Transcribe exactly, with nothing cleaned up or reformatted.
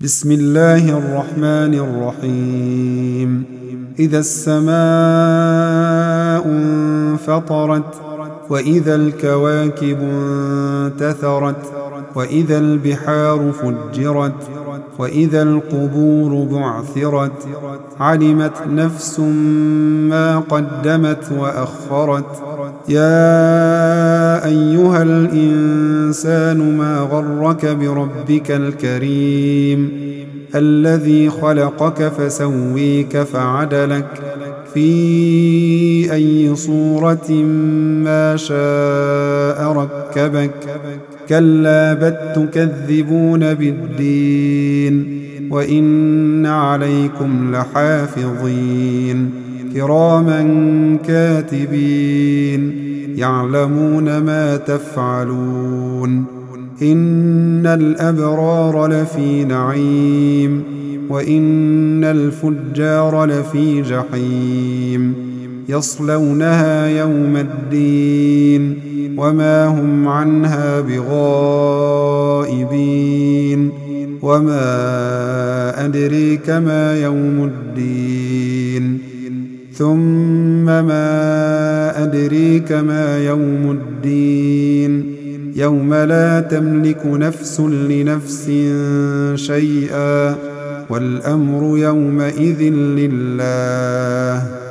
بسم الله الرحمن الرحيم. إذا السماء انفطرت وإذا الكواكب انتثرت وإذا البحار فجرت وإذا القبور بعثرت علمت نفس ما قدمت وأخرت. يا أيها الإنسان ما غرك بربك الكريم الذي خلقك فسويك فعدلك في أي صورة ما شاء ركبك. كلا بل تكذبون بالدين وإن عليكم لحافظين كراما كاتبين يعلمون ما تفعلون. إن الأبرار لفي نعيم وإن الفجار لفي جحيم يصلونها يوم الدين وما هم عنها بغائبين. وما أدريك ما يوم الدين ثم ما أدريك ما يوم الدين يوم لا تملك نفس لنفس شيئا والأمر يومئذ لله.